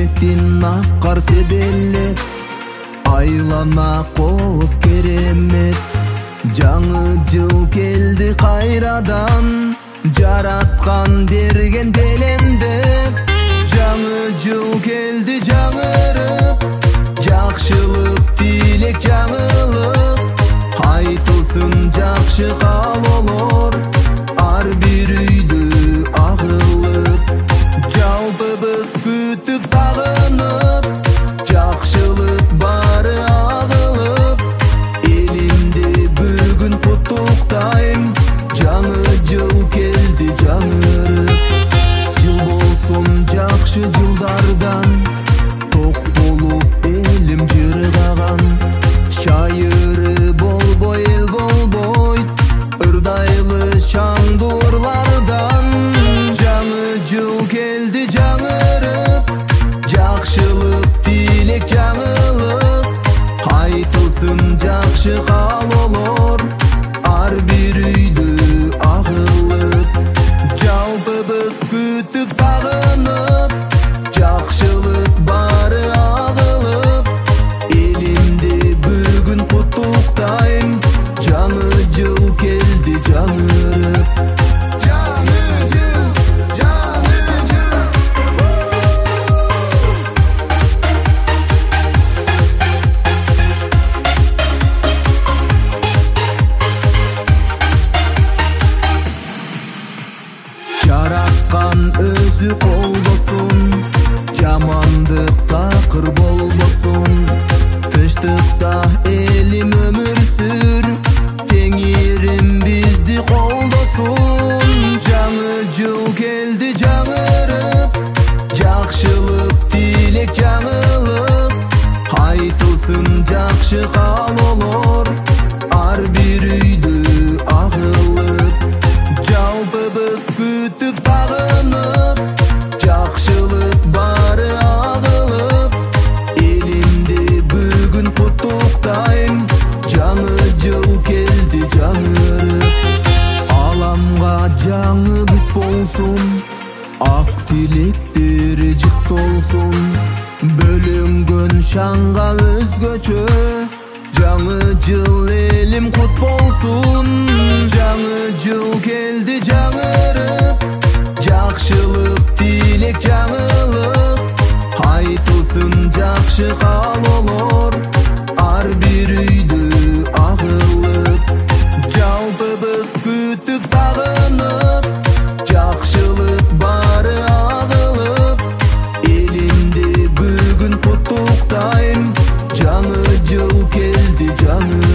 бетин аккар себелеп, айлана коз керемет. Жаңы жыл келди кайрадан, жараткан берген белемдеп. Жаңы жыл келди жаңырып, жакшылык тилек жаңылык. Айтылсын жакшы каалоолор ар бир үйдө агылып. Жалпыбыз күтүп сагынып, жакшылык бары агылып. Элимде бүгүн куттуктайм, жаңы жыл келди жаңырып. Жыл болсун жакшы жылдардан, ток болуп элим жыргаган. Шайыры болбой эл болбойт, ырдайлы шаңдуурлардан. Жаңы жыл келди жаңырып, жакшылык тилек жаңылык. Айтылсын жакшы каалоолор ар бир үйдө агылып. Жалпыбыз күтүп сагынып, жакшылык бары агылып. Элимде бүгүн куттуктайм, жаңы жыл келди жаңырып. Жаңы жыл, жаңы жыл. Жараткан өзү колдосун, жамандык такыр болбосун. Тынчтыкта элим өмүр сүр, теңирим бизди колдосун. Жаңы жыл келди жаңырып, жакшылык тилек жаңылык. Айтылсын жакшы каалоолор ар бир үйдө агылып. Жалпыбыз күтүп сагынып, жакшылык бары агылып. Элимде Аламга жаңы бүт болсун, ак тилектер жык толсун. Бөлөнгөн шаңга өзгөчө, жаңы жыл элим кут болсун. Жаңы жыл келди жаңырып, жакшылык тилек жаңылык. Айтылсын жакшы каалоолор ар бир үйдө агылып. Жалпыбыз күтүп сагынып, жакшылык бары агылып. Элимде бүгүн куттуктайм, жаңы жыл келди жаңырып.